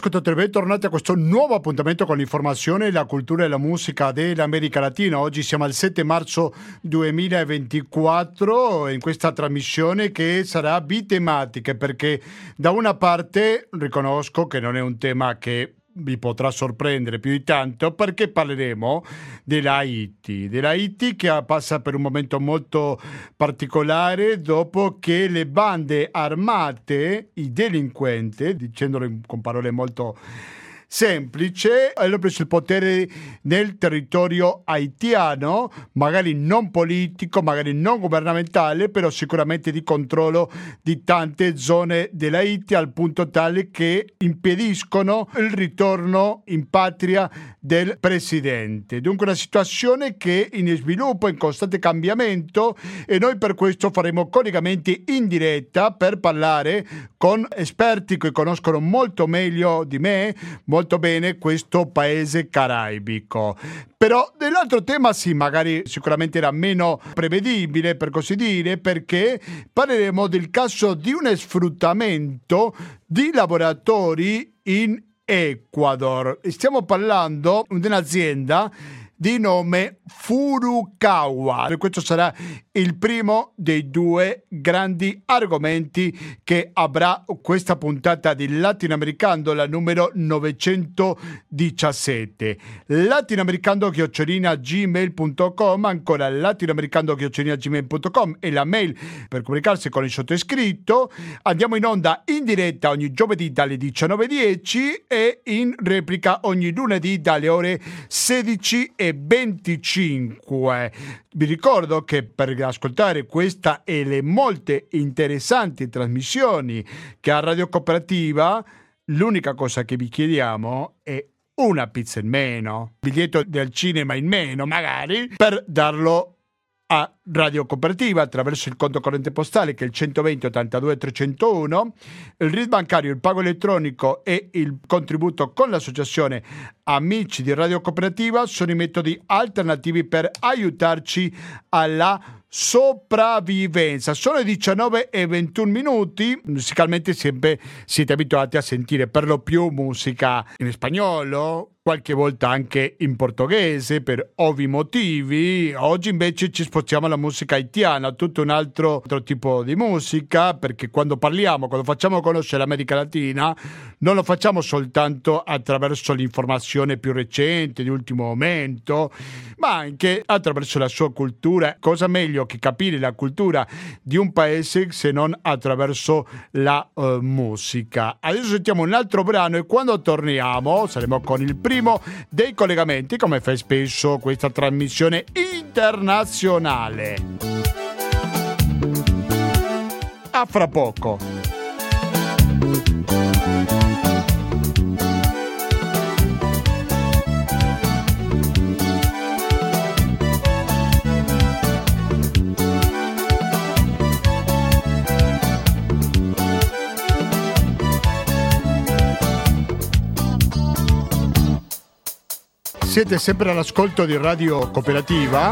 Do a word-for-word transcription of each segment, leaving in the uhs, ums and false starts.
ascoltatori, bentornati a questo nuovo appuntamento con l'informazione, la cultura e la musica dell'America Latina. Oggi siamo al sette marzo duemilaventiquattro in questa trasmissione che sarà bitematica, perché da una parte riconosco che non è un tema che vi potrà sorprendere più di tanto, perché parleremo dell'Haiti, dell'Haiti che passa per un momento molto particolare dopo che le bande armate, i delinquenti, dicendolo con parole molto semplice, hanno preso il potere nel territorio haitiano, magari non politico, magari non governamentale, però sicuramente di controllo di tante zone dell'Haiti, al punto tale che impediscono il ritorno in patria del presidente. Dunque una situazione che è in sviluppo, in costante cambiamento, e noi per questo faremo collegamenti in diretta per parlare con esperti che conoscono molto meglio di me, molto bene, questo paese caraibico. Però dell'altro tema sì, magari sicuramente era meno prevedibile, per così dire, perché parleremo del caso di un sfruttamento di lavoratori in Ecuador. Stiamo parlando di un'azienda di nome Furukawa. Questo sarà il primo dei due grandi argomenti che avrà questa puntata di Latinoamericano, la numero novecentodiciassette. Latinoamericano chiocciolina gmail punto com, ancora latinoamericano chiocciolina gmail punto com è la mail per comunicarsi con il sottoscritto. Andiamo in onda in diretta ogni giovedì dalle diciannove e dieci e in replica ogni lunedì dalle ore sedici e venticinque. Vi ricordo che per ascoltare questa e le molte interessanti trasmissioni che ha Radio Cooperativa, l'unica cosa che vi chiediamo è una pizza in meno, biglietto del cinema in meno magari, per darlo a Radio Cooperativa attraverso il conto corrente postale, che è il centoventi ottantadue trecentouno, il R I D bancario, il pago elettronico e il contributo con l'associazione Amici di Radio Cooperativa sono i metodi alternativi per aiutarci alla sopravvivenza. Sono le diciannove e ventuno minuti. Musicalmente sempre siete abituati a sentire per lo più musica in spagnolo, qualche volta anche in portoghese per ovvi motivi. Oggi invece ci spostiamo alla musica haitiana, tutto un altro, altro tipo di musica, perché quando parliamo, quando facciamo conoscere l'America Latina, non lo facciamo soltanto attraverso l'informazione più recente, di ultimo momento, ma anche attraverso la sua cultura. Cosa meglio che capire la cultura di un paese se non attraverso la uh, musica. Adesso sentiamo un altro brano e quando torniamo saremo con il primo dei collegamenti, come fa spesso questa trasmissione internazionale. A fra poco. Siete sempre all'ascolto di Radio Cooperativa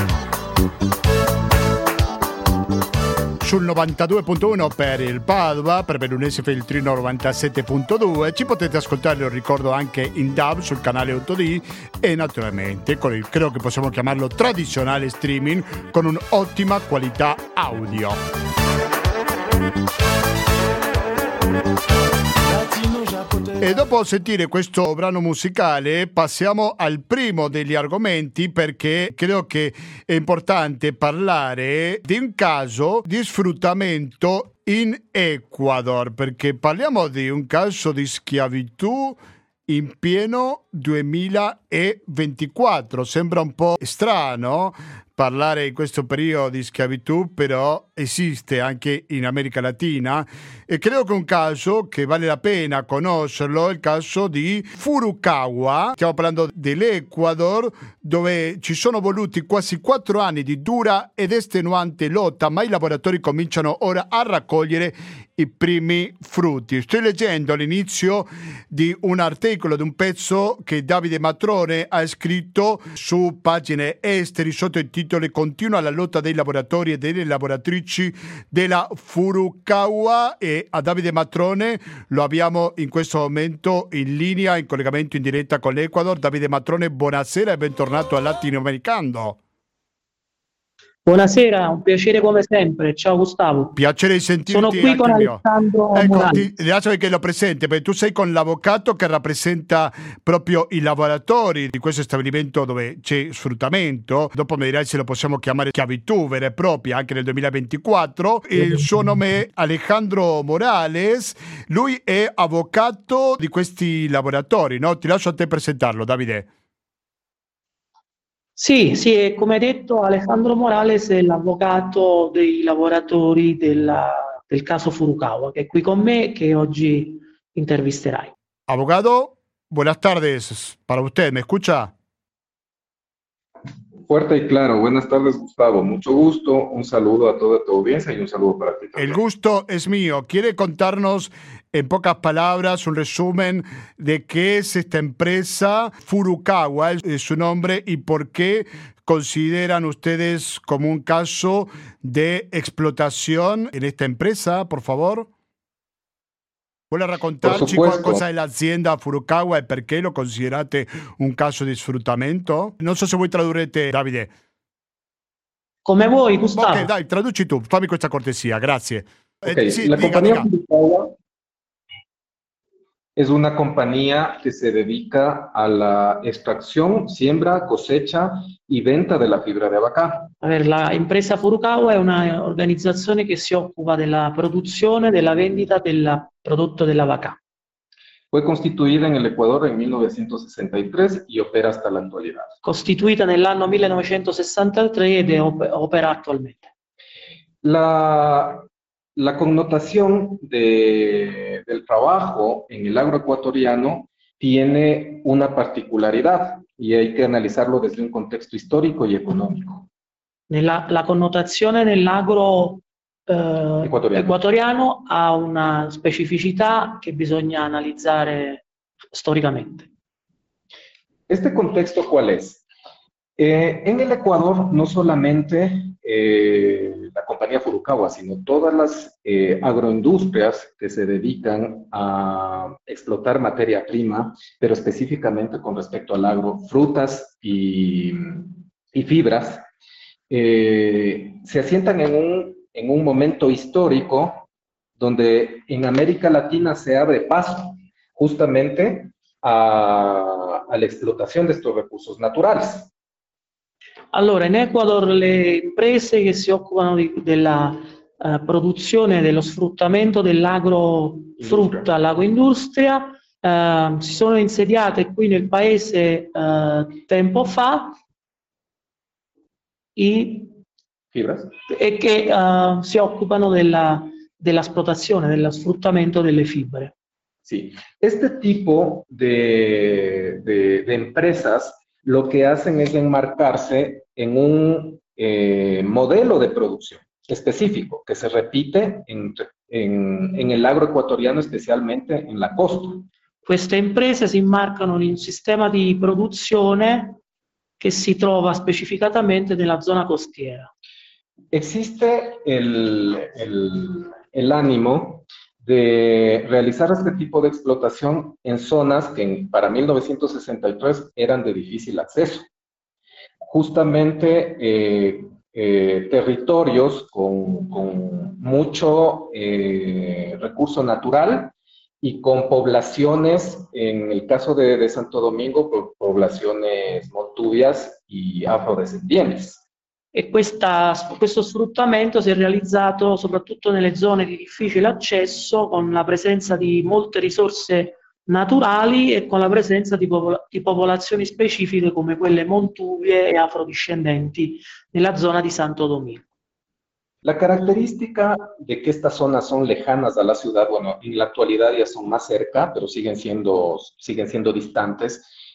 sul novantadue punto uno per il Padova, per Bellunese Feltrino novantasette punto due. Ci potete ascoltare, lo ricordo, anche in D A B sul canale otto D e naturalmente con il, credo che possiamo chiamarlo, tradizionale streaming con un'ottima qualità audio. E dopo sentire questo brano musicale passiamo al primo degli argomenti, perché credo che è importante parlare di un caso di sfruttamento in Ecuador, perché parliamo di un caso di schiavitù in pieno duemilaventiquattro. Sembra un po' strano parlare in questo periodo di schiavitù, però esiste anche in America Latina e credo che un caso che vale la pena conoscerlo è il caso di Furukawa. Stiamo parlando dell'Ecuador, dove ci sono voluti quasi quattro anni di dura ed estenuante lotta, ma i lavoratori cominciano ora a raccogliere i primi frutti. Sto leggendo all'inizio di un articolo, di un pezzo che Davide Matrone ha scritto su Pagine Esteri sotto il titolo "Continua la lotta dei lavoratori e delle lavoratrici della Furukawa", e a Davide Matrone lo abbiamo in questo momento in linea, in collegamento in diretta con l'Ecuador. Davide Matrone, buonasera e bentornato a Latinoamericano. Buonasera, un piacere come sempre. Ciao Gustavo. Piacere di sentirti. Sono qui con mio. Alessandro ecco, Morales. Ti lascio che lo presenti, perché tu sei con l'avvocato che rappresenta proprio i lavoratori di questo stabilimento dove c'è sfruttamento. Dopo mi dirai se lo possiamo chiamare schiavitù vera e propria anche nel duemilaventiquattro. Il suo nome è Alejandro Morales, lui è avvocato di questi lavoratori, no? Ti lascio a te presentarlo, Davide. Sì, sì, e come hai detto, Alessandro Morales è l'avvocato dei lavoratori della, del caso Furukawa, che è qui con me, che oggi intervisterai. Abogado, buenas tardes para usted, ¿me escucha? Fuerte y claro. Buenas tardes, Gustavo. Mucho gusto. Un saludo a toda tu audiencia y un saludo para ti también. El gusto es mío. ¿Quiere contarnos en pocas palabras un resumen de qué es esta empresa? Furukawa es su nombre, y por qué consideran ustedes como un caso de explotación en esta empresa, por favor? ¿Vuole raccontarci qualcosa dell'azienda Furukawa e perché lo considerate un caso di sfruttamento? Non so se vuoi tradurre te, Davide. Come vuoi, Gustavo. Ok, dai, traduci tu, fammi questa cortesia, grazie. Okay. Eh, sí, la diga, compañía diga. Furukawa es una compañía que se dedica a la extracción, siembra, cosecha y venta de la fibra de abaca. A ver, la impresa Furukawa è un'organizzazione che si occupa della produzione e della vendita del prodotto dell'avacà. Fue constituida en el Ecuador en mil novecientos sesenta y tres y opera hasta la actualidad. Costituita nell'anno millenovecentosessantatré ed è op- opera attualmente. La, la connotación de, del trabajo en el agroecuatoriano tiene una particularidad y hay que analizarlo desde un contexto histórico y económico. Nella, la connotazione nell'agro eh, Equatoriano. equatoriano ha una specificità che bisogna analizzare storicamente. ¿Este contexto cuál es? Eh, en el Ecuador no solamente eh, la compañía Furukawa, sino todas las eh, agroindustrias que se dedican a explotar materia prima, pero específicamente con respecto al agro, frutas y, y fibras, eh, se asientan en un, en un momento histórico donde en América Latina se abre paso justamente a, a la explotación de estos recursos naturales. Allora, in Ecuador le imprese che si occupano di, della uh, produzione e dello sfruttamento dell'agrofrutta, l'agroindustria, uh, si sono insediate qui nel paese uh, tempo fa e, e che uh, si occupano della, della esplotazione, dello sfruttamento delle fibre. Sí, este tipo de, de, de empresas lo que hacen es enmarcarse en un eh, modelo de producción específico que se repite en, en, en el agroecuatoriano, especialmente en la costa. Queste imprese si immarcano in un sistema di produzione che si trova specificatamente nella zona costiera. Existe el, el, el ánimo de realizar este tipo de explotación en zonas que en, para mil novecientos sesenta y tres eran de difícil acceso. Justamente eh, eh, territorios con, con mucho eh, recurso natural y con poblaciones, en el caso de, de Santo Domingo, poblaciones montuvias y afrodescendientes. E questa, questo sfruttamento si è realizzato soprattutto nelle zone di difficile accesso, con la presenza di molte risorse naturali e con la presenza di, popol- di popolazioni specifiche come quelle montuvie e afrodiscendenti nella zona di Santo Domingo. La característica de que estas zonas son lejanas a la ciudad, bueno, en la actualidad ya son más cerca, pero siguen siendo, siguen siendo distantes,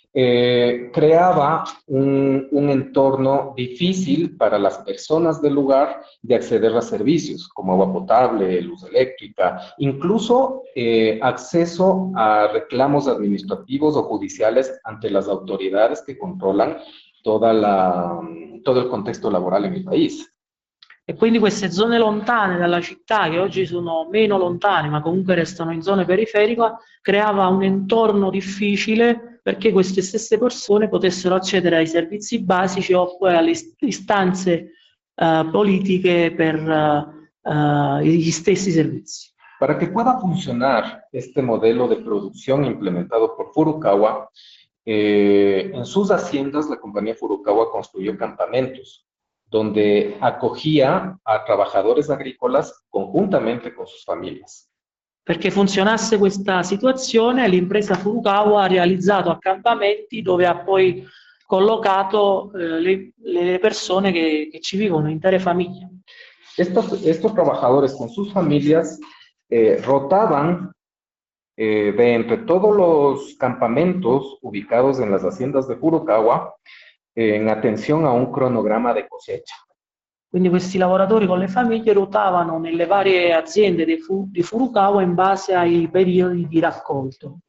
eh, creaba un, un entorno difícil para las personas del lugar de acceder a servicios como agua potable, luz eléctrica, incluso eh, acceso a reclamos administrativos o judiciales ante las autoridades que controlan toda la, todo il contesto lavorale in paese. E quindi queste zone lontane dalla città, che oggi sono meno lontane, ma comunque restano in zone periferiche, creava un entorno difficile perché queste stesse persone potessero accedere ai servizi basici oppure alle istanze uh, politiche per uh, uh, gli stessi servizi. Para que pueda funcionar este modelo de producción implementado por Furukawa, eh, en sus haciendas la compañía Furukawa construyó campamentos donde acogía a trabajadores agrícolas conjuntamente con sus familias. Perché funzionasse questa situazione, l'impresa Furukawa ha realizzato accampamenti dove ha poi collocato eh, le, le persone che, che ci vivono, intere famiglie. Estos, estos trabajadores con sus familias eh, rotaban eh, de entre todos los campamentos ubicados en las haciendas de Furukawa in attenzione a un cronogramma di cosecha. Quindi questi lavoratori con le famiglie ruotavano nelle varie aziende di, Fu, di Furukawa in base ai periodi di raccolto.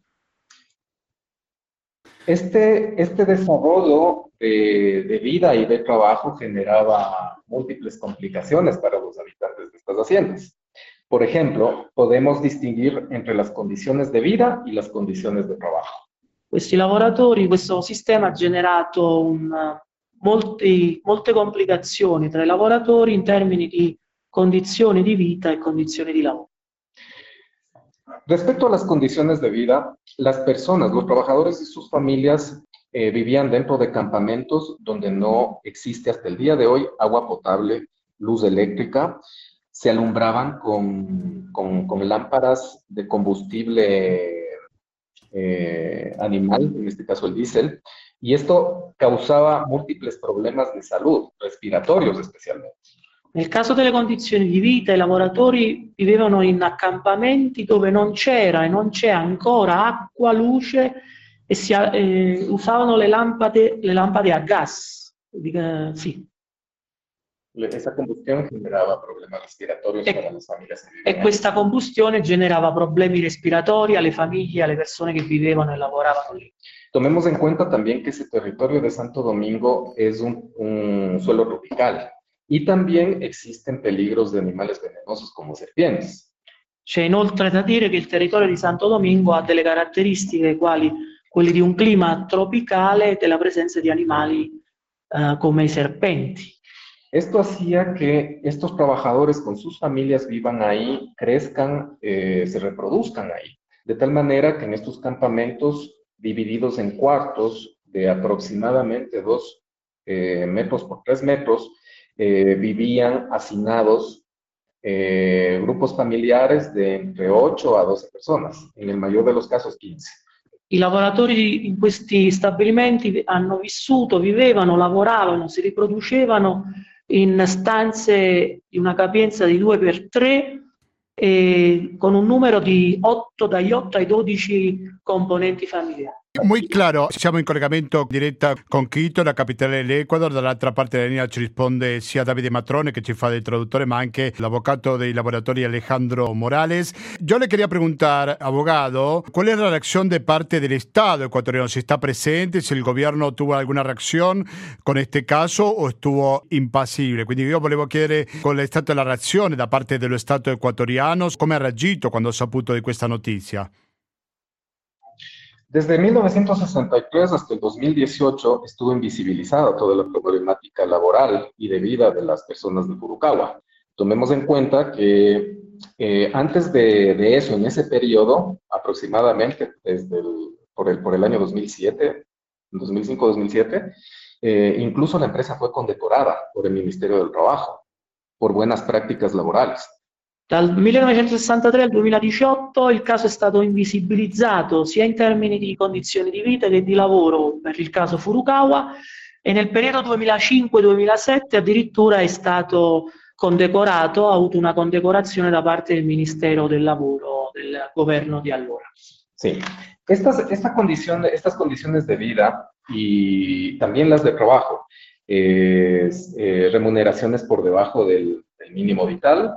Este, este desarrollo de, de vida y de trabajo generaba múltiples complicaciones para los habitantes de estas haciendas. Por ejemplo, podemos distinguir entre las condiciones de vida y las condiciones de trabajo. Questi lavoratori, questo sistema ha generato un, molti, molte complicazioni tra i lavoratori in termini di condizioni di vita e condizioni di lavoro. Respecto a las condiciones de vida, las personas, los trabajadores y sus familias eh, vivían dentro de campamentos donde no existe hasta el día de hoy agua potable, luz eléctrica, se alumbraban con, con, con lámparas de combustible Eh, animal, en este caso el diésel, y esto causaba múltiples problemas de salud, respiratorios especialmente. Nel caso delle condizioni di vita, i lavoratori vivevano in accampamenti dove non c'era e non c'è ancora acqua, luce e si eh, usavano le lampade, le lampade a gas. Eh, sì. Esa combustión generaba problemas respiratorios e, para las familias que vivían. E questa combustione generava problemi respiratori alle famiglie, alle persone che vivevano e lavoravano lì. Tomemos en cuenta también que ese territorio de Santo Domingo es un, un suelo tropical y también existen peligros de animales venenosos como serpientes. C'è inoltre da dire che il territorio di Santo Domingo ha delle caratteristiche quali quelli di un clima tropicale e della presenza di animali uh, come i serpenti. Esto hacía que estos trabajadores con sus familias vivan ahí, crezcan, eh, se reproduzcan ahí. De tal manera que en estos campamentos, divididos en cuartos de aproximadamente dos eh, metros por tres metros, eh, vivían hacinados eh, grupos familiares de entre ocho a doce personas, en el mayor de los casos quince. I lavoratori in questi stabilimenti hanno vissuto, vivevano, lavoravano, si riproducevano in stanze di una capienza di due per tre e con un numero di otto, dagli otto ai dodici componenti familiari. Muy claro, siamo in collegamento diretta con Quito, la capitale dell'Ecuador. Dall'altra parte della linea ci risponde sia Davide Matrone, che ci fa del traduttore, ma anche l'avvocato dei lavoratori Alejandro Morales. Yo le quería preguntar, abogado, ¿cuál es la reacción de parte del Estado ecuatoriano? Si está presente, si il governo tuvo alguna reacción con este caso o estuvo impassibile. Quindi io volevo chiedere qual è stata la reazione da parte dello Stato ecuatoriano, come ha reagito quando ha saputo di questa notizia. Desde mil novecientos sesenta y tres hasta el dos mil dieciocho estuvo invisibilizada toda la problemática laboral y de vida de las personas de Furukawa. Tomemos en cuenta que eh, antes de, de eso, en ese periodo, aproximadamente desde el, por, el, por el año dos mil siete, dos mil cinco dos mil siete, eh, incluso la empresa fue condecorada por el Ministerio del Trabajo por buenas prácticas laborales. Dal millenovecentosessantatré al duemiladiciotto il caso è stato invisibilizzato sia in termini di condizioni di vita che di lavoro per il caso Furukawa e nel periodo duemilacinque duemilasette addirittura è stato condecorato, ha avuto una condecorazione da parte del Ministero del Lavoro del governo di allora. Sí, estas, esta condición, estas condiciones de vida y también las de trabajo, eh, eh, remuneraciones por debajo del, del mínimo vital,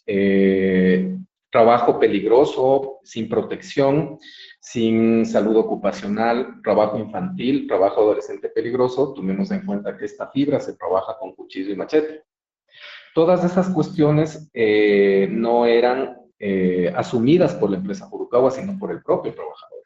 eh, trabajo peligroso, sin protección, sin salud ocupacional, trabajo infantil, trabajo adolescente peligroso, tomemos en cuenta que esta fibra se trabaja con cuchillo y machete. Todas esas cuestiones eh, no eran eh, asumidas por la empresa Furukawa, sino por il proprio trabajador.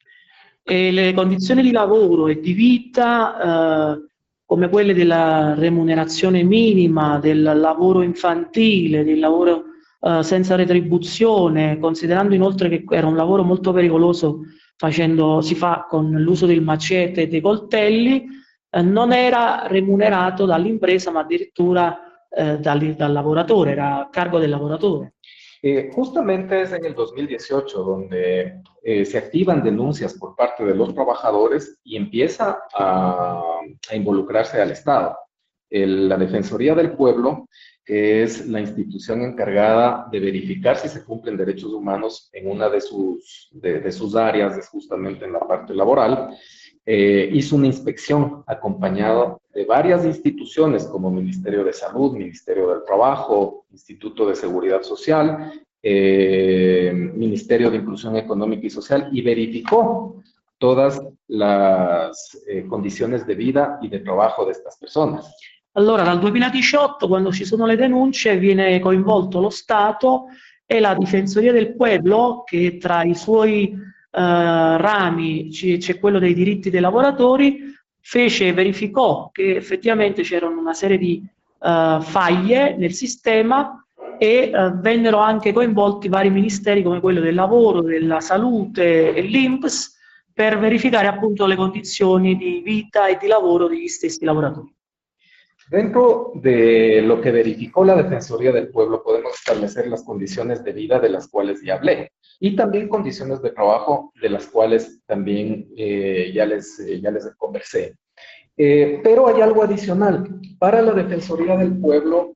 E le condizioni di lavoro e di vita, eh, come quelle della remunerazione minima, del lavoro infantile, del lavoro eh, senza retribuzione, considerando inoltre che era un lavoro molto pericoloso, facendo, si fa con l'uso del macete e dei coltelli, eh, non era remunerato dall'impresa, ma addirittura eh, dal, dal lavoratore, era a cargo del lavoratore. Eh, justamente es en el dos mil dieciocho donde eh, se activan denuncias por parte de los trabajadores y empieza a, a involucrarse al Estado. El, la Defensoría del Pueblo, que es la institución encargada de verificar si se cumplen derechos humanos en una de sus, de, de sus áreas, es justamente en la parte laboral, eh, hizo una inspección acompañado de varias instituciones como Ministerio de Salud, Ministerio del Trabajo, Instituto de Seguridad Social, eh, Ministerio de Inclusión Económica y Social, y verificó todas las eh, condiciones de vida y de trabajo de estas personas. Allora, dal duemiladiciotto, quando ci sono le denunce, viene coinvolto lo Stato e la Difensoria del Pueblo, che tra i suoi eh, rami c'è quello dei diritti dei lavoratori, fece, verificò che effettivamente c'erano una serie di uh, faglie nel sistema e uh, vennero anche coinvolti vari ministeri come quello del lavoro, della salute e l'I N P S per verificare appunto le condizioni di vita e di lavoro degli stessi lavoratori. Dentro de lo que verificó la Defensoría del Pueblo podemos establecer las condiciones de vida de las cuales ya hablé y también condiciones de trabajo de las cuales también eh, ya, les, eh, ya les conversé. Eh, pero hay algo adicional. Para la Defensoría del Pueblo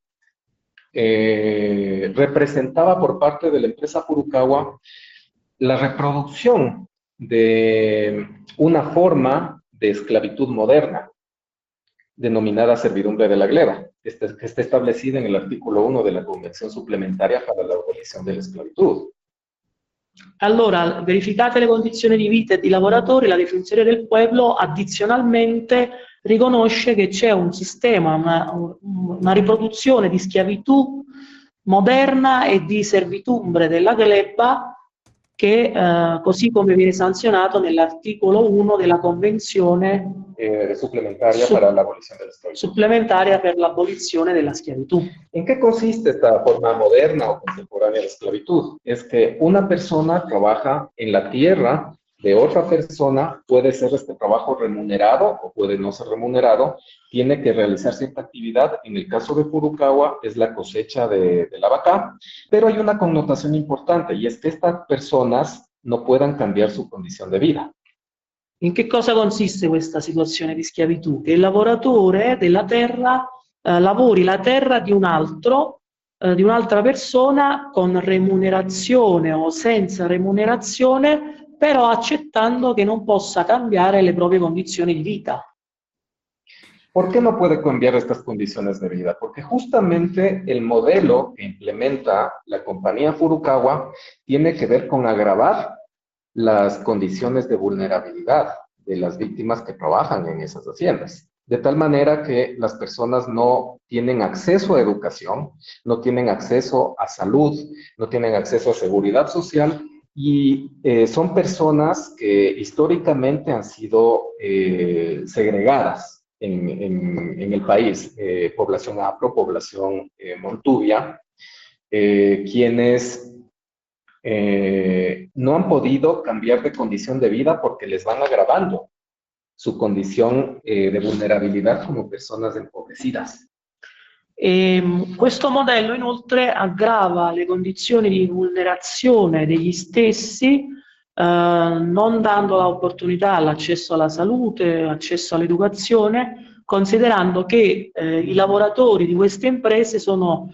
eh, representaba por parte de la empresa Furukawa la reproducción de una forma de esclavitud moderna, denominada servidumbre de la gleba, que está establecida en el artículo uno de la Convención Suplementaria para la Abolición de la Esclavitud. Allora, verificate le condizioni di vita e di lavoratori, la Difensoria del Pueblo addizionalmente riconosce che c'è un sistema, una, una riproduzione di schiavitù moderna e di servitumbre della gleba che eh, così come viene sanzionato nell'articolo uno della Convenzione eh, supplementaria su para la abolición de la esclavitud. Supplementaria per l'abolizione della schiavitù. ¿En qué consiste esta forma moderna o contemporánea de esclavitud? Es que una persona trabaja en la tierra de otra persona, puede ser este trabajo remunerado o puede no ser remunerado, tiene que realizar cierta actividad. En el caso de Furukawa es la cosecha de, de la vaca, pero hay una connotación importante y es que estas personas no puedan cambiar su condición de vida. In che cosa consiste questa situazione di schiavitù? Che il lavoratore della terra eh, lavori la terra di un altro, eh, di un'altra persona con remunerazione o senza remunerazione, però accettando che non possa cambiare le proprie condizioni di vita. ¿Por qué no puede cambiar estas condiciones de vida? Porque justamente el modelo que implementa la compañía Furukawa tiene que ver con agravar las condiciones de vulnerabilidad de las víctimas que trabajan en esas haciendas. De tal manera que las personas no tienen acceso a educación, no tienen acceso a salud, no tienen acceso a seguridad social y eh, son personas que históricamente han sido eh, segregadas en, en, en el país, eh, población afro, población eh, montuvia, eh, quienes Eh, no han podido cambiar de condición de vida porque les van agravando su condición eh, de vulnerabilidad come personas empobrecidas. E questo modello inoltre aggrava le condizioni di vulnerazione degli stessi, eh, non dando l'opportunità all'accesso alla salute, accesso all'educazione, considerando che eh, i lavoratori di queste imprese sono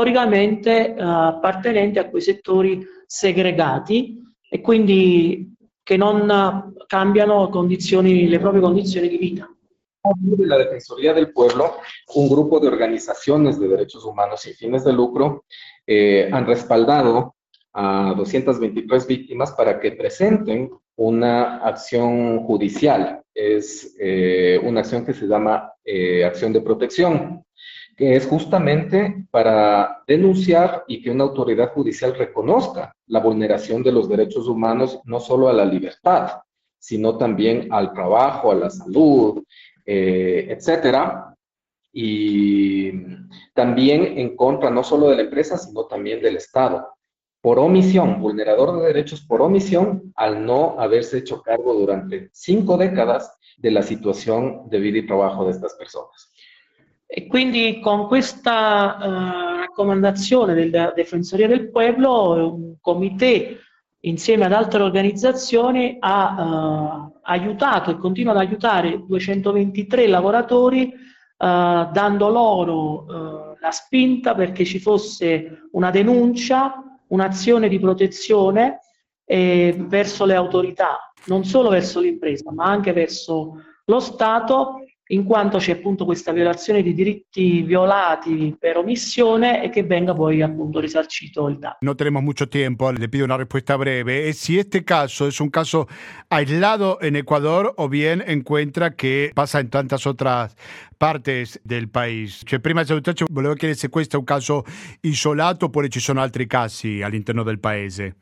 storicamente eh, appartenenti a quei settori segregati e quindi che non cambiano condizioni, le proprie condizioni di vita. De la Defensoría del Pueblo, un grupo de organizaciones de derechos humanos sin fines de lucro eh, han respaldado a doscientas veintitrés víctimas para que presenten una acción judicial. Es eh, una acción que se llama eh, acción de protección, que es justamente para denunciar y que una autoridad judicial reconozca la vulneración de los derechos humanos, no solo a la libertad, sino también al trabajo, a la salud, eh, etcétera. Y también en contra no solo de la empresa, sino también del Estado. Por omisión, vulnerador de derechos por omisión, al no haberse hecho cargo durante cinco décadas de la situación de vida y trabajo de estas personas. E quindi con questa uh, raccomandazione della Defensoria del Pueblo, un comité insieme ad altre organizzazioni ha uh, aiutato e continua ad aiutare duecentoventitré lavoratori, uh, dando loro uh, la spinta perché ci fosse una denuncia, un'azione di protezione eh, verso le autorità, non solo verso l'impresa, ma anche verso lo Stato, in quanto c'è appunto questa violazione di diritti violati per omissione e che venga poi appunto risarcito il danno. No tenemos mucho tiempo, le pido una respuesta breve. Si este caso es un caso aislado en Ecuador o bien encuentra que pasa en tantas otras partes del país. Cioè, prima di salutare, volevo chiedere se questo è un caso isolato oppure ci sono altri casi all'interno del paese.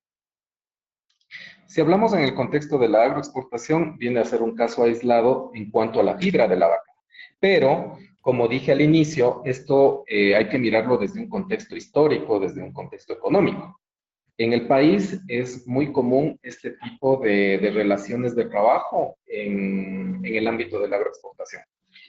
Si hablamos en el contexto de la agroexportación, viene a ser un caso aislado en cuanto a la fibra de la vaca. Pero, como dije al inicio, esto eh, hay que mirarlo desde un contexto histórico, desde un contexto económico. En el país es muy común este tipo de, de relaciones de trabajo en, en el ámbito de la agroexportación.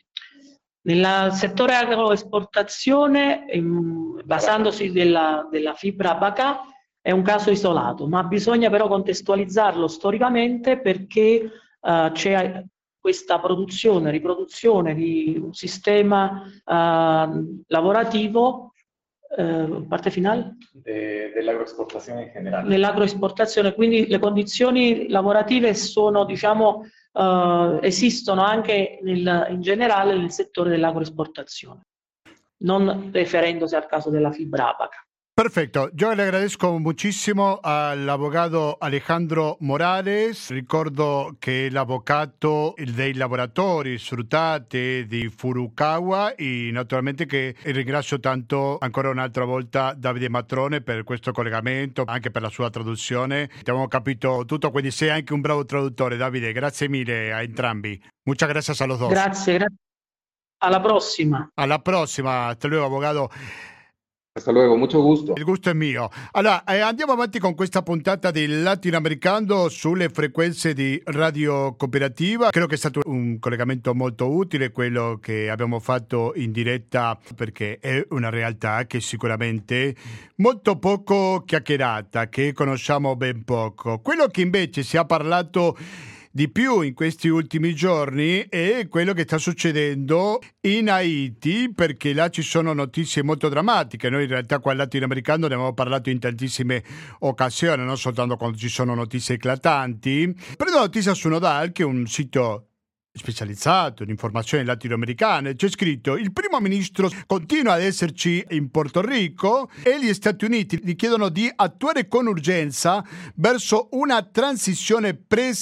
Nel settore agroesportazione, ehm, basandosi della, della fibra vaca, è un caso isolato, ma bisogna però contestualizzarlo storicamente perché uh, c'è questa produzione, riproduzione di un sistema uh, lavorativo, uh, parte finale? De, dell'agroesportazione in generale. Nell'agroesportazione, quindi le condizioni lavorative sono, diciamo, uh, esistono anche nel, in generale nel settore dell'agroesportazione, non riferendosi al caso della fibra vaca. Perfecto, yo le agradezco muchísimo al abogado Alejandro Morales. Ricordo che è l'avvocato dei lavoratori sfruttati di Furukawa e naturalmente che ringrazio tanto ancora un'altra volta Davide Matrone per questo collegamento, anche per la sua traduzione. Abbiamo capito tutto, quindi sei anche un bravo traduttore, Davide. Grazie mille a entrambi. Muchas gracias a los dos. Grazie, grazie. Alla prossima. Alla prossima, hasta luego, abogado. Hasta luego, mucho gusto. Il gusto è mio. Allora, eh, andiamo avanti con questa puntata di Latinoamericano sulle frequenze di Radio Cooperativa. Credo che è stato un collegamento molto utile quello che abbiamo fatto in diretta, perché è una realtà che sicuramente molto poco chiacchierata, che conosciamo ben poco. Quello che invece si è parlato di più in questi ultimi giorni è quello che sta succedendo in Haiti, perché là ci sono notizie molto drammatiche. Noi in realtà qua al Latinoamericano ne abbiamo parlato in tantissime occasioni, non soltanto quando ci sono notizie eclatanti. Prendo la notizia su Nodal, che è un sito specializzato in informazioni latinoamericane. C'è scritto: il primo ministro continua ad esserci in Porto Rico e gli Stati Uniti gli chiedono di attuare con urgenza verso una transizione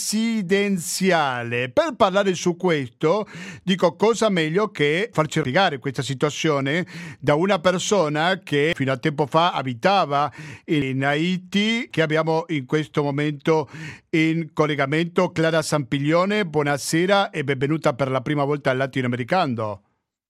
presidenziale. Per parlare su questo dico, cosa meglio che farci spiegare questa situazione da una persona che fino a tempo fa abitava in Haiti, che abbiamo in questo momento in collegamento. Clara Sampiglione, buonasera e benvenuta per la prima volta al Latinoamericano.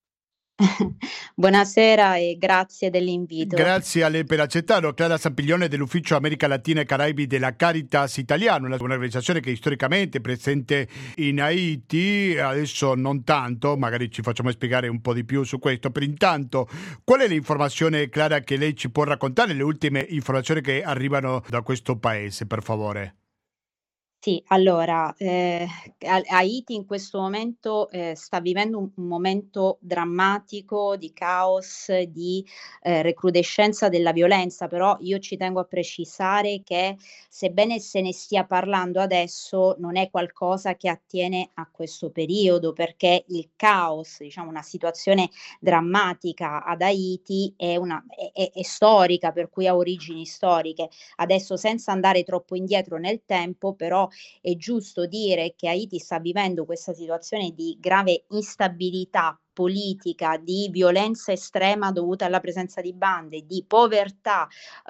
Buonasera e grazie dell'invito. Grazie a lei per accettarlo. Clara Sampiglione dell'Ufficio America Latina e Caraibi della Caritas Italiana, un'organizzazione che storicamente è presente in Haiti, adesso non tanto, magari ci facciamo spiegare un po' di più su questo. Per intanto, qual è l'informazione, Clara, che lei ci può raccontare, le ultime informazioni che arrivano da questo paese, per favore? Sì, allora, ehm, Ha Haiti in questo momento, ehm, sta vivendo un un momento drammatico di caos, di, ehm, recrudescenza della violenza, però io ci tengo a precisare che, sebbene se ne stia parlando adesso, non è qualcosa che attiene a questo periodo, perché il caos, diciamo una situazione drammatica ad Haiti è una è è è storica, per cui ha origini storiche. Adesso, senza andare troppo indietro nel tempo, però è giusto dire che Haiti sta vivendo questa situazione di grave instabilità politica, di violenza estrema dovuta alla presenza di bande, di povertà,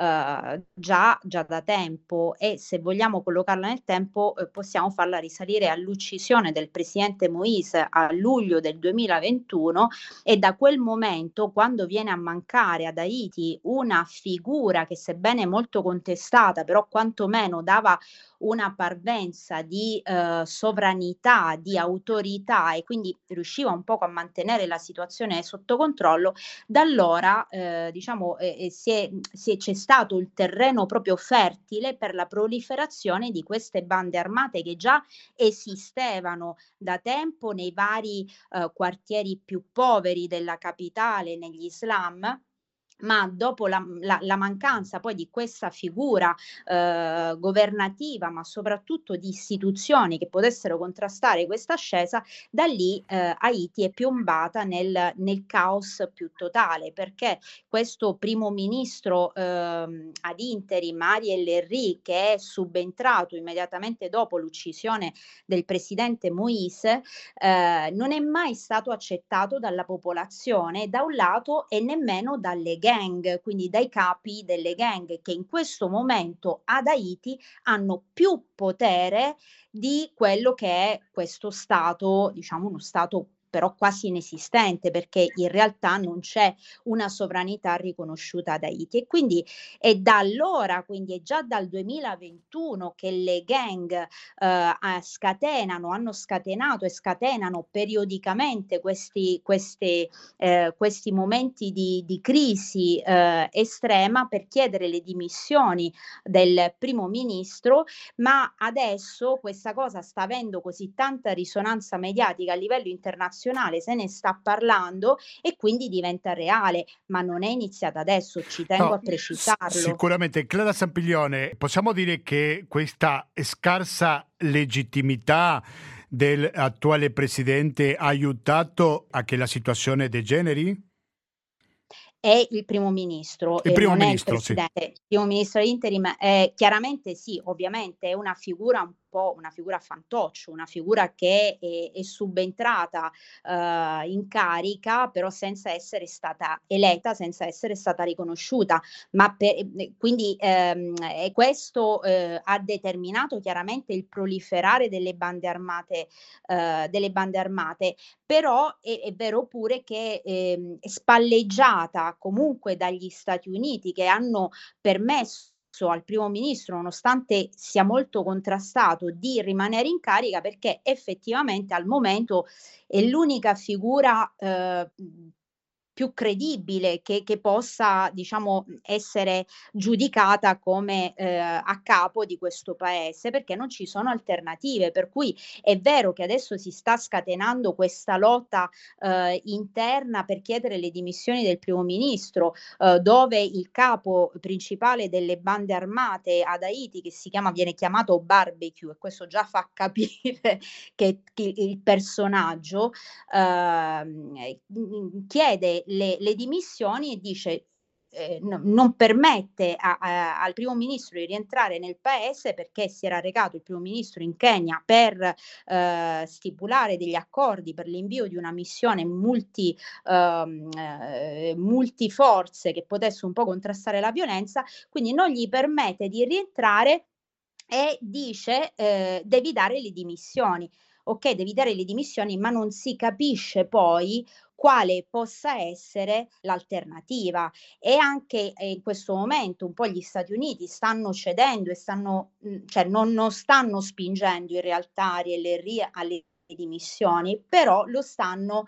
eh, già, già da tempo, e se vogliamo collocarla nel tempo eh, possiamo farla risalire all'uccisione del presidente Moïse a luglio del duemilaventuno, e da quel momento, quando viene a mancare ad Haiti una figura che, sebbene molto contestata, però quantomeno dava una parvenza di eh, sovranità, di autorità, e quindi riusciva un poco a mantenere la situazione sotto controllo, da allora eh, diciamo eh, eh, si è, si è- c'è stato il terreno proprio fertile per la proliferazione di queste bande armate che già esistevano da tempo nei vari eh, quartieri più poveri della capitale, negli slam. Ma dopo la, la- la mancanza poi di questa figura eh, governativa, ma soprattutto di istituzioni che potessero contrastare questa ascesa, da lì eh, Haiti è piombata nel, nel caos più totale, perché questo primo ministro ehm, ad interim, Ariel Henry, che è subentrato immediatamente dopo l'uccisione del presidente Moïse, eh, non è mai stato accettato dalla popolazione, da un lato, e nemmeno dalle gang, quindi dai capi delle gang, che in questo momento ad Haiti hanno più potere di quello che è questo Stato, diciamo uno Stato però quasi inesistente, perché in realtà non c'è una sovranità riconosciuta ad Haiti. E quindi è da allora, quindi è già dal duemilaventuno, che le gang eh, a- scatenano, hanno scatenato e scatenano periodicamente questi, queste, eh, questi momenti di, di crisi eh, estrema, per chiedere le dimissioni del primo ministro. Ma adesso questa cosa sta avendo così tanta risonanza mediatica a livello internazionale, se ne sta parlando e quindi diventa reale, ma non è iniziata adesso, ci tengo No, a s- precisarlo. sicuramente. Clara Sampiglione, possiamo dire che questa scarsa legittimità dell'attuale presidente ha aiutato a che la situazione degeneri? È il primo ministro Il e primo non è il ministro, sì. presidente. Il primo ministro interim è chiaramente, sì, ovviamente è una figura un po' una figura fantoccio, una figura che è, è subentrata eh, in carica, però senza essere stata eletta, senza essere stata riconosciuta. Ma per, eh, quindi ehm, e questo eh, ha determinato chiaramente il proliferare delle bande armate, eh, delle bande armate. Però è, è vero pure che ehm, è spalleggiata comunque dagli Stati Uniti, che hanno permesso al primo ministro, nonostante sia molto contrastato, di rimanere in carica, perché effettivamente al momento è l'unica figura eh, più credibile che, che possa, diciamo, essere giudicata come eh, a capo di questo paese, perché non ci sono alternative. Per cui è vero che adesso si sta scatenando questa lotta eh, interna per chiedere le dimissioni del primo ministro, eh, dove il capo principale delle bande armate ad Haiti, che si chiama, viene chiamato Barbecue, e questo già fa capire che, che il personaggio ehm, chiede le, le dimissioni e dice eh, no- non permette a- a- al primo ministro di rientrare nel paese, perché si era recato il primo ministro in Kenya per eh, stipulare degli accordi per l'invio di una missione multi, ehm, eh, multiforze che potesse un po' contrastare la violenza, quindi non gli permette di rientrare e dice eh, devi dare le dimissioni. Ok, devi dare le dimissioni, ma non si capisce poi quale possa essere l'alternativa. E anche eh, in questo momento un po' gli Stati Uniti stanno cedendo e stanno, mh, cioè non, non stanno spingendo in realtà Ariel Henry alle di missioni, però lo stanno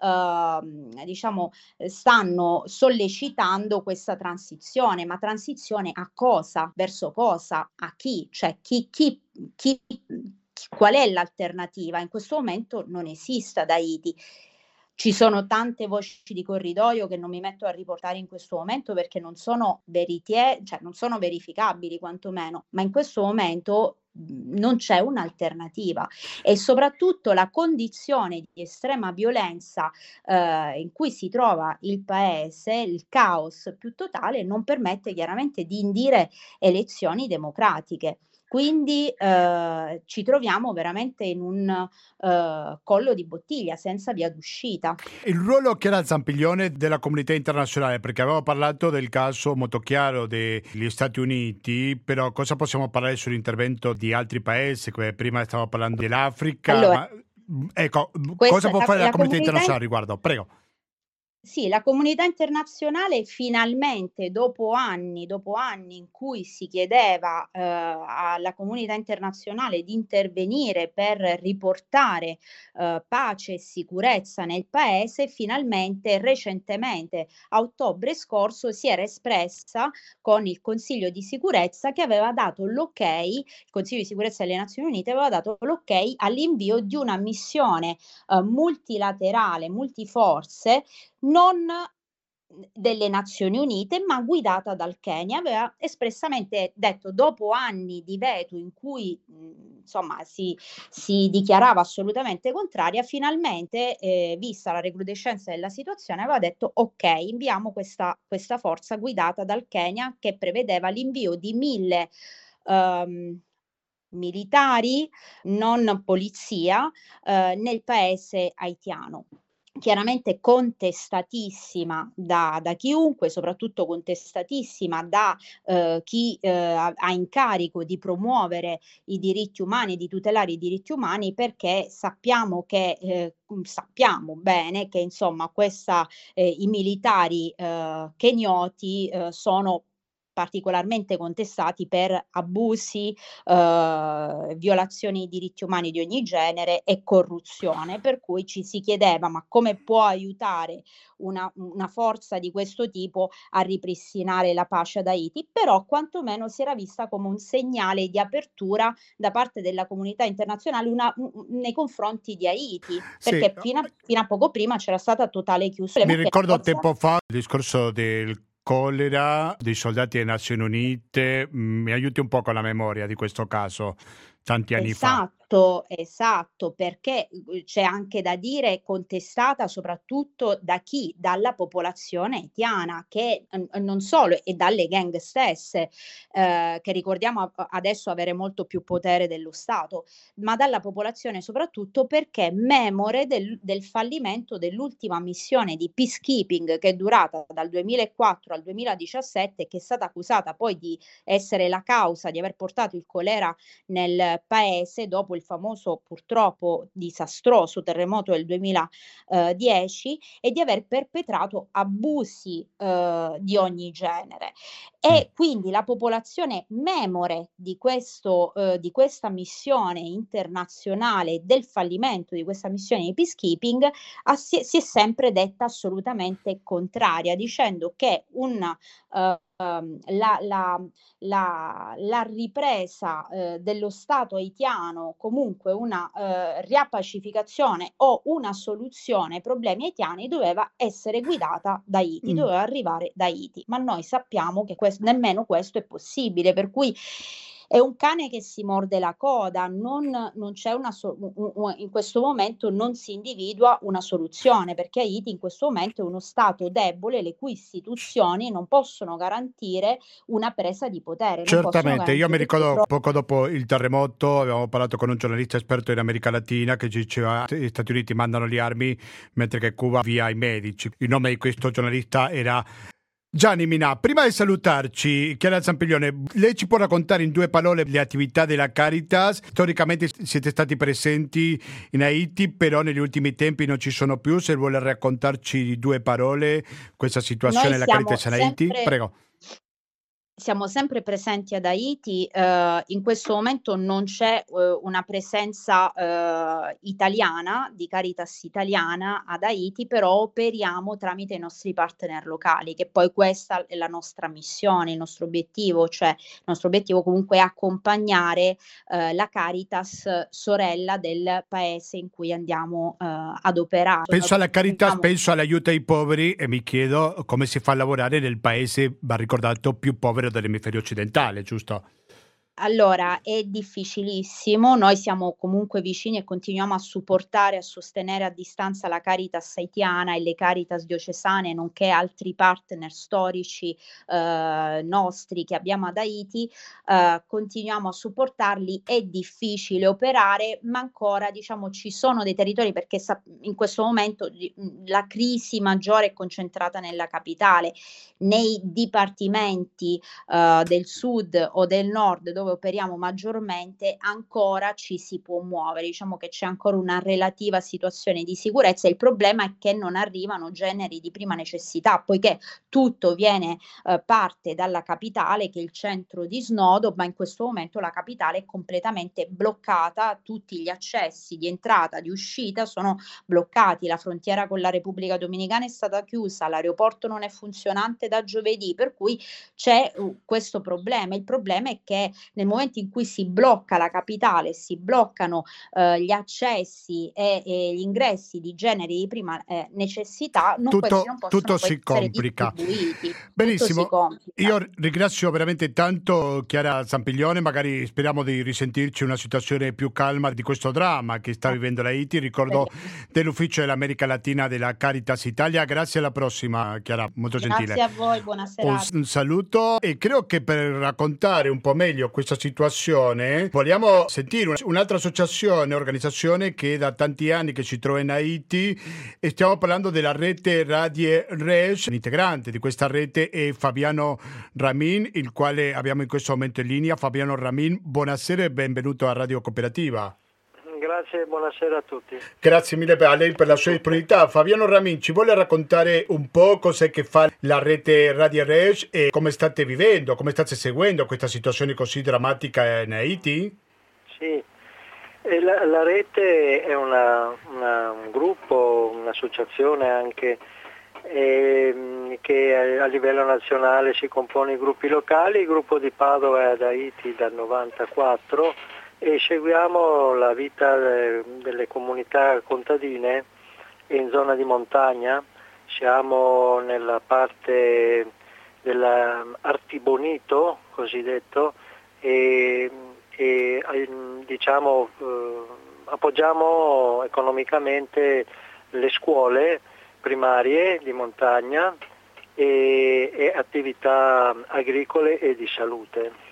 Uh, diciamo stanno sollecitando questa transizione, ma transizione a cosa? Verso cosa? A chi? Cioè chi, chi, chi, qual è l'alternativa? In questo momento non esiste ad Haiti. Ci sono tante voci di corridoio che non mi metto a riportare in questo momento perché non sono veritie, cioè non sono verificabili quantomeno, ma in questo momento non c'è un'alternativa e soprattutto la condizione di estrema violenza eh, in cui si trova il paese, il caos più totale, non permette chiaramente di indire elezioni democratiche. Quindi eh, ci troviamo veramente in un eh, collo di bottiglia senza via d'uscita. Il ruolo che era Zampiglione della comunità internazionale, perché avevo parlato del caso molto chiaro degli Stati Uniti, però cosa possiamo parlare sull'intervento di altri paesi? Prima stavamo parlando dell'Africa, allora, ma ecco, questa, cosa può la, fare la, la comunità comunità internazionale al riguardo? Prego. Sì, la comunità internazionale finalmente, dopo anni, dopo anni in cui si chiedeva eh, alla comunità internazionale di intervenire per riportare eh, pace e sicurezza nel paese, finalmente, recentemente, a ottobre scorso, si era espressa con il Consiglio di sicurezza che aveva dato l'ok, il Consiglio di sicurezza delle Nazioni Unite aveva dato l'ok all'invio di una missione eh, multilaterale, multiforze, non delle Nazioni Unite, ma guidata dal Kenya. Aveva espressamente detto, dopo anni di veto in cui mh, insomma si, si dichiarava assolutamente contraria, finalmente, eh, vista la recrudescenza della situazione, aveva detto ok, inviamo questa, questa forza guidata dal Kenya, che prevedeva l'invio di mille um, militari, non polizia, eh, nel paese haitiano. Chiaramente contestatissima da, da chiunque, soprattutto contestatissima da eh, chi eh, ha, ha incarico di promuovere i diritti umani, di tutelare i diritti umani, perché sappiamo che eh, sappiamo bene che insomma questa, eh, i militari eh, kenyoti eh, sono particolarmente contestati per abusi, eh, violazioni di diritti umani di ogni genere e corruzione, per cui ci si chiedeva ma come può aiutare una, una forza di questo tipo a ripristinare la pace ad Haiti, però quantomeno si era vista come un segnale di apertura da parte della comunità internazionale una, nei confronti di Haiti, perché Sì. fino, a, fino a poco prima c'era stata totale chiusura. Mi ricordo forza... tempo fa il discorso del collera dei soldati delle Nazioni Unite, mi aiuti un po' con la memoria di questo caso, tanti anni esatto, fa. Esatto, perché c'è anche da dire contestata soprattutto da chi? Dalla popolazione haitiana, che eh, non solo, e dalle gang stesse, eh, che ricordiamo adesso avere molto più potere dello Stato, ma dalla popolazione soprattutto perché memore del, del fallimento dell'ultima missione di peacekeeping che è durata dal duemilaquattro al duemiladiciassette, che è stata accusata poi di essere la causa di aver portato il colera nel paese dopo il famoso, purtroppo disastroso terremoto del duemiladieci, e di aver perpetrato abusi eh, di ogni genere. E quindi la popolazione memore di, questo, eh, di questa missione internazionale, del fallimento di questa missione di peacekeeping, ha, si, si è sempre detta assolutamente contraria, dicendo che una uh, Um, la, la, la, la ripresa eh, dello Stato haitiano, comunque una eh, riappacificazione o una soluzione ai problemi haitiani, doveva essere guidata da Haiti, mm. doveva arrivare da Haiti, ma noi sappiamo che questo, nemmeno questo è possibile, per cui è un cane che si morde la coda, non, non c'è una so- in questo momento non si individua una soluzione, perché Haiti in questo momento è uno Stato debole, le cui istituzioni non possono garantire una presa di potere. Certamente, io mi ricordo pro- poco dopo il terremoto avevamo parlato con un giornalista esperto in America Latina che diceva che gli Stati Uniti mandano le armi mentre che Cuba via i medici. Il nome di questo giornalista era Gianni Minà. Prima di salutarci, Chiara Zampiglione, lei ci può raccontare in due parole le attività della Caritas? Storicamente siete stati presenti in Haiti, però negli ultimi tempi non ci sono più. Se vuole raccontarci in due parole questa situazione della Caritas in Haiti, prego. Siamo sempre presenti ad Haiti, eh, in questo momento non c'è eh, una presenza eh, italiana, di Caritas italiana ad Haiti, però operiamo tramite i nostri partner locali, che poi questa è la nostra missione, il nostro obiettivo, cioè il nostro obiettivo comunque è accompagnare eh, la Caritas sorella del paese in cui andiamo eh, ad operare. Penso alla Caritas, Abbiamo- penso all'aiuto ai poveri e mi chiedo come si fa a lavorare nel paese, va ricordato, più povero dell'emisfero occidentale, giusto? Allora, è difficilissimo, noi siamo comunque vicini e continuiamo a supportare, a sostenere a distanza la Caritas haitiana e le Caritas diocesane, nonché altri partner storici eh, nostri che abbiamo ad Haiti, eh, continuiamo a supportarli, è difficile operare, ma ancora diciamo ci sono dei territori perché sa- in questo momento di- la crisi maggiore è concentrata nella capitale, nei dipartimenti eh, del sud o del nord dove operiamo maggiormente ancora ci si può muovere, diciamo che c'è ancora una relativa situazione di sicurezza. Il problema è che non arrivano generi di prima necessità, poiché tutto viene eh, parte dalla capitale che è il centro di snodo, ma in questo momento la capitale è completamente bloccata, tutti gli accessi di entrata, di uscita sono bloccati, la frontiera con la Repubblica Dominicana è stata chiusa, l'aeroporto non è funzionante da giovedì, per cui c'è uh, questo problema. Il problema è che nel momento in cui si blocca la capitale, si bloccano eh, gli accessi e, e gli ingressi di generi di prima eh, necessità, non, questi non Tutto, possono tutto poi si essere complica. distribuiti. Tutto si Benissimo. complica. Io ringrazio veramente tanto Chiara Zampiglione, magari speriamo di risentirci in una situazione più calma di questo dramma che sta Eh, vivendo la Haiti. Ricordo speriamo. dell'ufficio dell'America Latina della Caritas Italia. Grazie, alla prossima, Chiara, molto gentile. Grazie a voi, buona Un, serata. un saluto e credo che per raccontare un po' meglio questa situazione vogliamo sentire un'altra associazione, organizzazione che da tanti anni che si trova in Haiti e stiamo parlando della rete Radie Res. L'integrante di questa rete è Fabiano Ramin, il quale abbiamo in questo momento in linea. Fabiano Ramin, buonasera e benvenuto a Radio Cooperativa. Grazie, buonasera a tutti. Grazie mille a lei per la sua disponibilità. Fabiano Ramin, ci vuole raccontare un po' cos'è che fa la rete Radio Res e come state vivendo, come state seguendo questa situazione così drammatica in Haiti? Sì, e la, la rete è una, una, un gruppo, un'associazione anche eh, che a, a livello nazionale si compone di gruppi locali. Il gruppo di Padova è ad Haiti dal novantaquattro e seguiamo la vita de, delle comunità contadine in zona di montagna. Siamo nella parte dell'Artibonito, cosiddetto, e, e diciamo eh, appoggiamo economicamente le scuole primarie di montagna e, e attività agricole e di salute.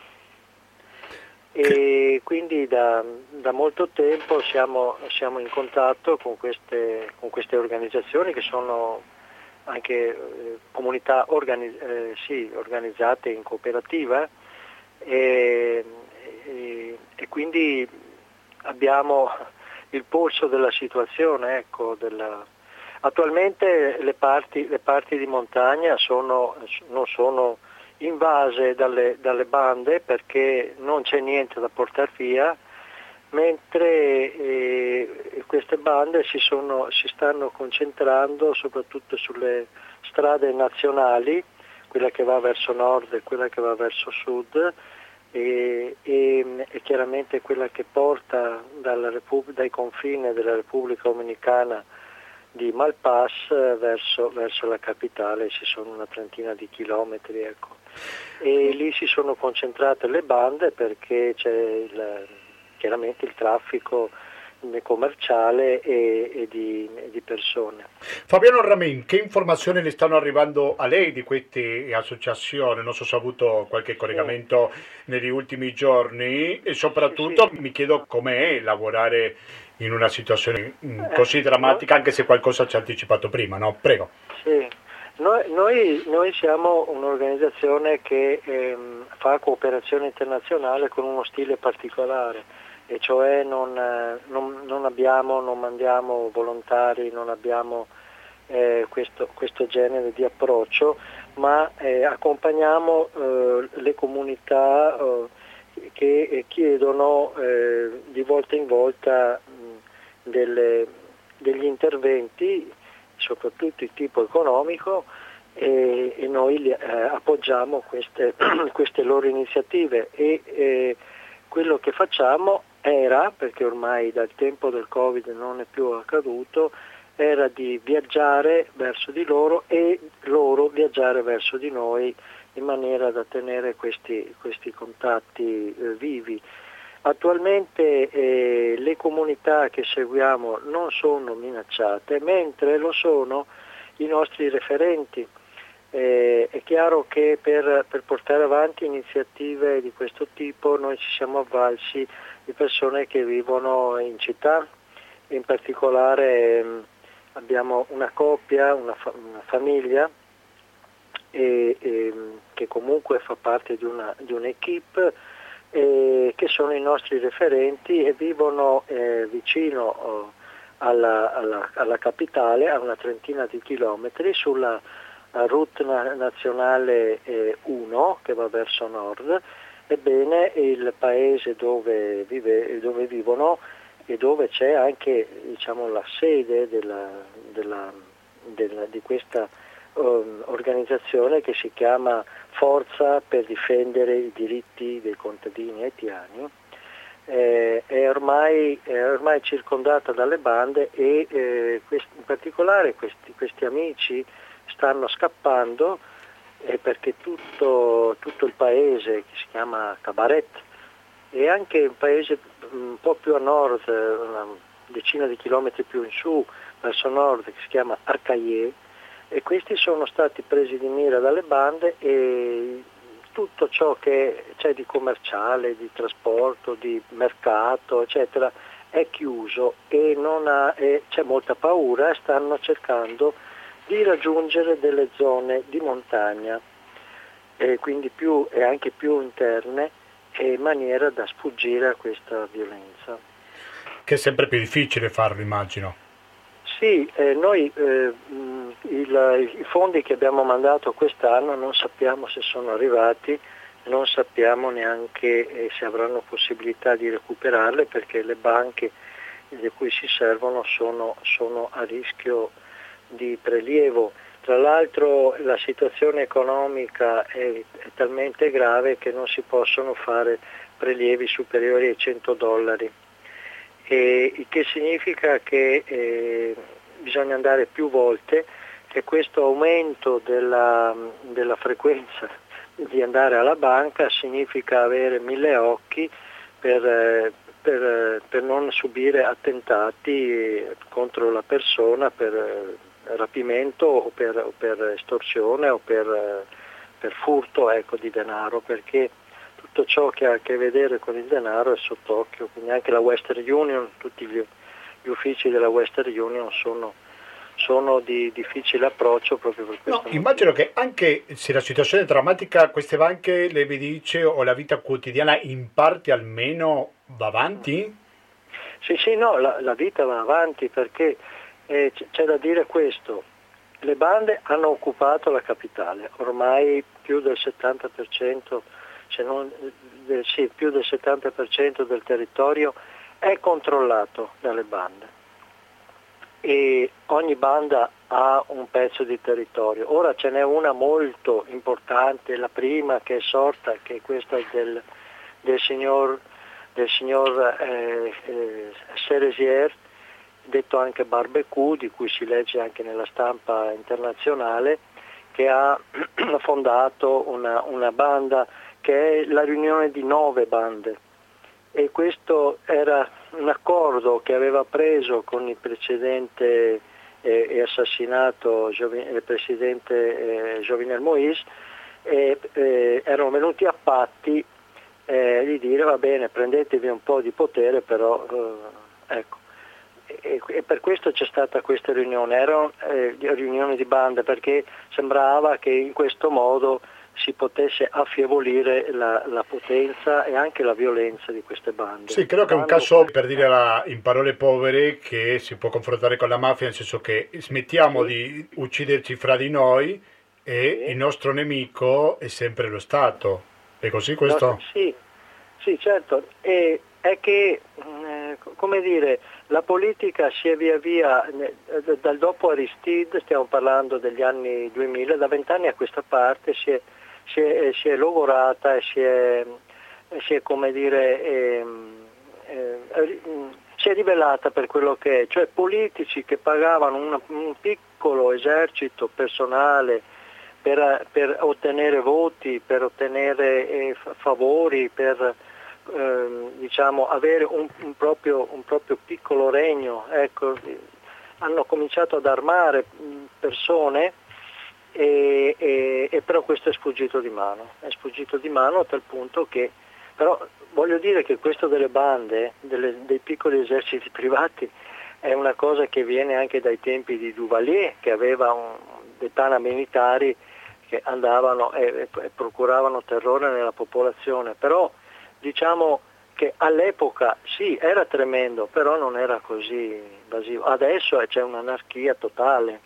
E quindi da, da molto tempo siamo, siamo in contatto con queste, con queste organizzazioni che sono anche eh, comunità organi- eh, sì, organizzate in cooperativa e, e, e quindi abbiamo il polso della situazione. Ecco, della... Attualmente le parti, le parti di montagna sono, non sono invase dalle, dalle bande perché non c'è niente da portare via, mentre eh, queste bande si, sono, si stanno concentrando soprattutto sulle strade nazionali, quella che va verso nord e quella che va verso sud, e, e, e chiaramente quella che porta dalla Repub- dai confini della Repubblica Dominicana di Malpass verso, verso la capitale. Ci sono una trentina di chilometri, ecco. E lì si sono concentrate le bande perché c'è il, chiaramente il traffico commerciale e, e, di, e di persone. Fabiano Ramin, che informazioni le stanno arrivando a lei di queste associazioni? Non so se ha avuto qualche collegamento sì. negli ultimi giorni e soprattutto sì, sì. mi chiedo com'è lavorare in una situazione così drammatica, anche se qualcosa ci ha anticipato prima, no? Prego. Sì, noi, noi, noi siamo un'organizzazione che ehm, fa cooperazione internazionale con uno stile particolare, e cioè non, non, non abbiamo, non mandiamo volontari, non abbiamo eh, questo, questo genere di approccio, ma eh, accompagniamo eh, le comunità eh, che chiedono eh, di volta in volta mh, delle, degli interventi, soprattutto di tipo economico, e, e noi li, eh, appoggiamo queste, queste loro iniziative e eh, quello che facciamo era, perché ormai dal tempo del Covid non è più accaduto, era di viaggiare verso di loro e loro viaggiare verso di noi in maniera da tenere questi, questi contatti eh, vivi. Attualmente eh, le comunità che seguiamo non sono minacciate, mentre lo sono i nostri referenti. Eh, è chiaro che per, per portare avanti iniziative di questo tipo noi ci siamo avvalsi di persone che vivono in città, in particolare mh, abbiamo una coppia, una, fa- una famiglia e, e, che comunque fa parte di, una, di un'equipe eh, che sono i nostri referenti e vivono eh, vicino oh, alla, alla, alla capitale, a una trentina di chilometri, sulla route na- nazionale eh, uno che va verso nord. Ebbene, il paese dove, vive, dove vivono e dove c'è anche, diciamo, la sede della, della, della, di questa um, organizzazione che si chiama Forza per difendere i diritti dei contadini haitiani, eh, è, ormai, è ormai circondata dalle bande e eh, quest- in particolare questi, questi amici stanno scappando eh, perché tutto, tutto il paese, che si chiama Cabaret, e anche un paese un po' più a nord, una decina di chilometri più in su, verso nord, che si chiama Arcaillé, e questi sono stati presi di mira dalle bande e tutto ciò che c'è di commerciale, di trasporto, di mercato, eccetera, è chiuso e, non ha, e c'è molta paura e stanno cercando di raggiungere delle zone di montagna, e quindi più e anche più interne, in maniera da sfuggire a questa violenza. Che è sempre più difficile farlo, immagino. Sì, eh, noi eh, il, i fondi che abbiamo mandato quest'anno non sappiamo se sono arrivati, non sappiamo neanche eh, se avranno possibilità di recuperarle, perché le banche di cui si servono sono, sono a rischio di prelievo. Tra l'altro la situazione economica è, è talmente grave che non si possono fare prelievi superiori ai cento dollari, e, il che significa che eh, bisogna andare più volte, e questo aumento della, della frequenza di andare alla banca significa avere mille occhi per, eh, per, per non subire attentati contro la persona per eh, rapimento o per, o per estorsione o per, per furto, ecco, di denaro, perché tutto ciò che ha a che vedere con il denaro è sott'occhio. Quindi anche la Western Union, tutti gli, gli uffici della Western Union sono, sono di difficile approccio proprio per questo No, motivo. immagino che anche se la situazione è drammatica, queste banche, le dice, o la vita quotidiana in parte almeno va avanti? Sì, sì, no, la, la vita va avanti, perché eh, c- c'è da dire questo: le bande hanno occupato la capitale, ormai più del settanta per cento, se non, eh, sì, più del settanta per cento del territorio è controllato dalle bande, e ogni banda ha un pezzo di territorio. Ora ce n'è una molto importante, la prima che è sorta, che è questa del, del signor, del signor eh, eh, Cerisier, detto anche Barbecue, di cui si legge anche nella stampa internazionale, che ha fondato una, una banda che è la riunione di nove bande, e questo era un accordo che aveva preso con il precedente eh, e assassinato Jovi, il presidente eh, Jovenel Moïse, e eh, erano venuti a patti eh, di dire: va bene, prendetevi un po' di potere, però eh, ecco. E, e per questo c'è stata questa riunione, era eh, riunione di banda, perché sembrava che in questo modo si potesse affievolire la, la potenza e anche la violenza di queste bande. Sì, credo che è un caso, per dire la, in parole povere, che si può confrontare con la mafia, nel senso che smettiamo sì. di ucciderci fra di noi e sì. il nostro nemico è sempre lo Stato. È così questo? No, sì, sì, certo. E è che, eh, come dire, la politica si è via via, eh, dal dopo Aristide, stiamo parlando degli anni duemila, da vent'anni a questa parte si è, si è, si è logorata e si è, si è come dire, eh, eh, si è rivelata per quello che è, cioè politici che pagavano una, un piccolo esercito personale per, per ottenere voti, per ottenere eh, favori, per eh, diciamo avere un, un, proprio, un proprio piccolo regno, ecco, hanno cominciato ad armare persone e, e, e però questo è sfuggito di mano, è sfuggito di mano a tal punto che, però voglio dire che questo delle bande, delle, dei piccoli eserciti privati è una cosa che viene anche dai tempi di Duvalier, che aveva un, dei paramilitari che andavano e, e procuravano terrore nella popolazione, però diciamo che all'epoca sì, era tremendo, però non era così invasivo. Adesso c'è un'anarchia totale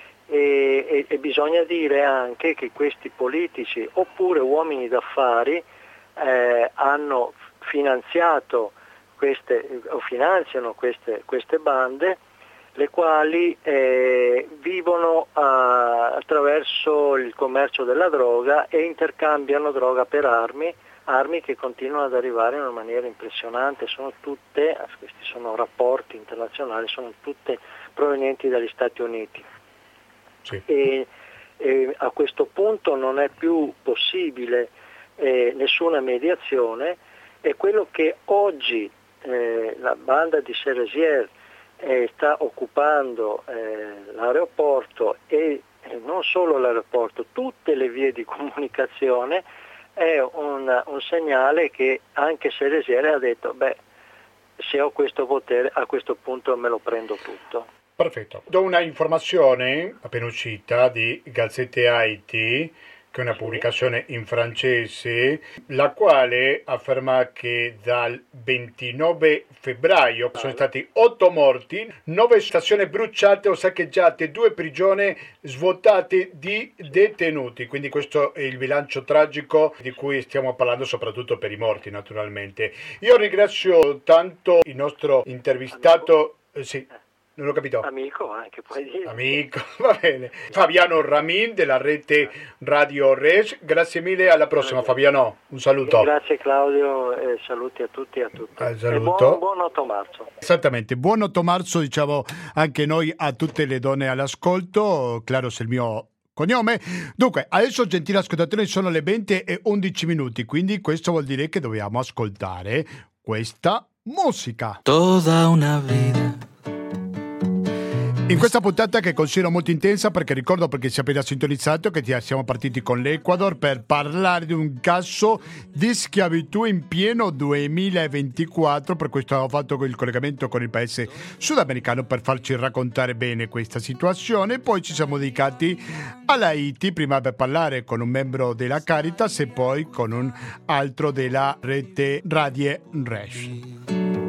e, e, e bisogna dire anche che questi politici oppure uomini d'affari eh, hanno finanziato queste o finanziano queste, queste bande, le quali eh, vivono a, attraverso il commercio della droga e intercambiano droga per armi, armi che continuano ad arrivare in una maniera impressionante, sono tutte, questi sono rapporti internazionali, sono tutte provenienti dagli Stati Uniti. Sì. E, e a questo punto non è più possibile eh, nessuna mediazione e quello che oggi eh, la banda di Serresier eh, sta occupando eh, l'aeroporto e eh, non solo l'aeroporto, tutte le vie di comunicazione, è un, un segnale che anche Serresier ha detto, beh, se ho questo potere a questo punto me lo prendo tutto. Perfetto. Do una informazione appena uscita di Gazzette Haïti, che è una pubblicazione in francese, la quale afferma che dal ventinove febbraio sono stati otto morti, nove stazioni bruciate o saccheggiate, due prigioni svuotate di detenuti. Quindi questo è il bilancio tragico di cui stiamo parlando, soprattutto per i morti naturalmente. Io ringrazio tanto il nostro intervistato, eh, sì. Non ho capito. Amico anche, puoi dire. Amico, va bene. Fabiano Ramin della rete Radio Res. Grazie mille, alla prossima Fabiano. Un saluto. Grazie Claudio e saluti a tutti e a tutti. Un saluto. E buon, buon otto marzo. Esattamente, buon otto marzo diciamo anche noi a tutte le donne all'ascolto. Claros è il mio cognome. Dunque, adesso gentili ascoltatori sono le venti e undici minuti, quindi questo vuol dire che dobbiamo ascoltare questa musica. Toda una vida. In questa puntata che considero molto intensa, perché ricordo, perché si è appena sintonizzato, che siamo partiti con l'Ecuador per parlare di un caso di schiavitù in pieno duemilaventiquattro, per questo ho fatto il collegamento con il paese sudamericano per farci raccontare bene questa situazione. Poi ci siamo dedicati all'Haiti, prima per parlare con un membro della Caritas e poi con un altro della rete Radio Res.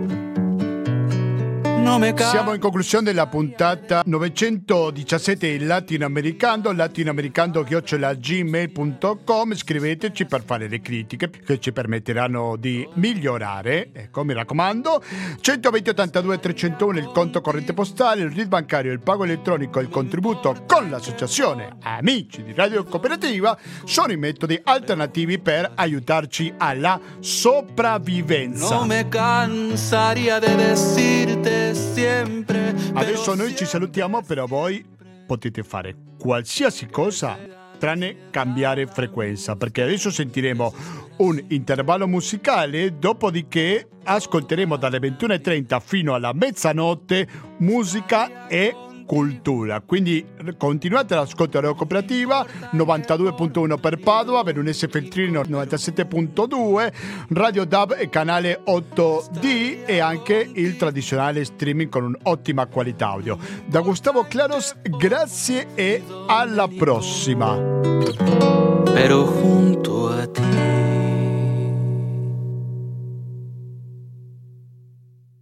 Siamo in conclusione della puntata novecentodiciassette latinoamericano, latinoamericano chiocciola gmail punto com. Scriveteci per fare le critiche che ci permetteranno di migliorare. Ecco, mi raccomando. centoventi ottantadue trecentouno il conto corrente postale, il R I D bancario, il pago elettronico e il contributo con l'associazione Amici di Radio Cooperativa sono i metodi alternativi per aiutarci alla sopravvivenza. No me cansaría de decirte sempre. Adesso noi ci salutiamo, però voi potete fare qualsiasi cosa tranne cambiare frequenza, perché adesso sentiremo un intervallo musicale, dopodiché ascolteremo dalle ventuno e trenta fino alla mezzanotte musica e cultura. Quindi continuate l'ascolto della cooperativa, novantadue virgola uno per Padova, Veronese Feltrino novantasette virgola due, Radio D A B e canale otto D e anche il tradizionale streaming con un'ottima qualità audio. Da Gustavo Claros, grazie e alla prossima. Pero junto a ti